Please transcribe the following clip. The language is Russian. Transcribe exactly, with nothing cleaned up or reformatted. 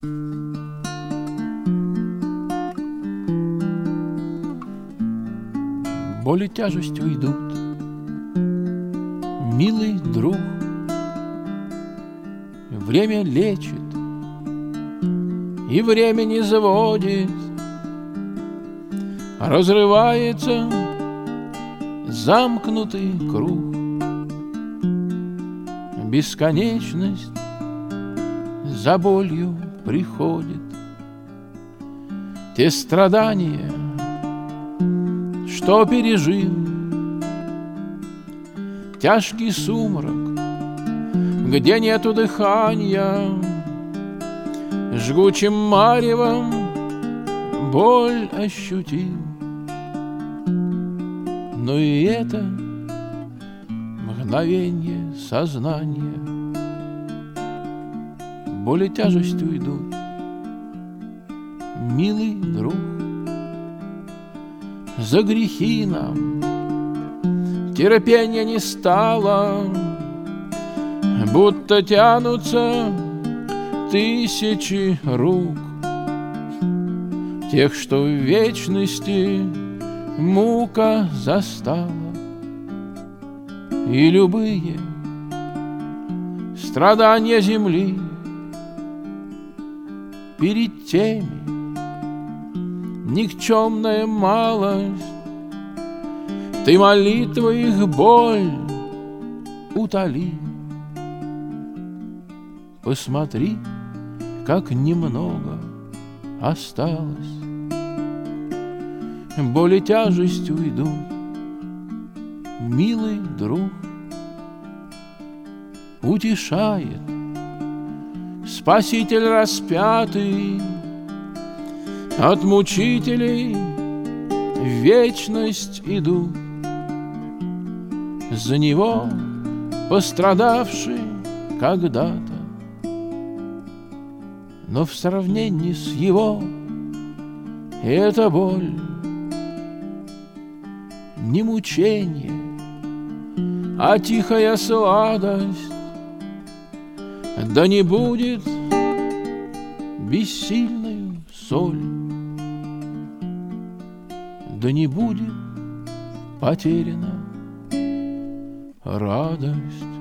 Боль и тяжесть уйдут, милый друг. Время лечит, и время не заводит. Разрывается замкнутый круг. Бесконечность за болью приходит. Те страдания, что пережил, тяжкий сумрак, где нету дыхания, жгучим маревом боль ощутил. Но и это мгновенье сознания. Боль и тяжесть уйдут, милый друг. За грехи нам терпения не стало, будто тянутся тысячи рук, тех, что в вечности мука застала. И любые страдания земли перед теми никчемная малость. Ты молитвой их боль утоли. Посмотри, как немного осталось. Боль и тяжесть уйдут, милый друг. Утешает Спаситель распятый, от мучителей в вечность идут. За него пострадавший когда-то, но в сравнении с его эта боль не мучение, а тихая сладость. Да не будет бессильною соль, да не будет потеряна радость.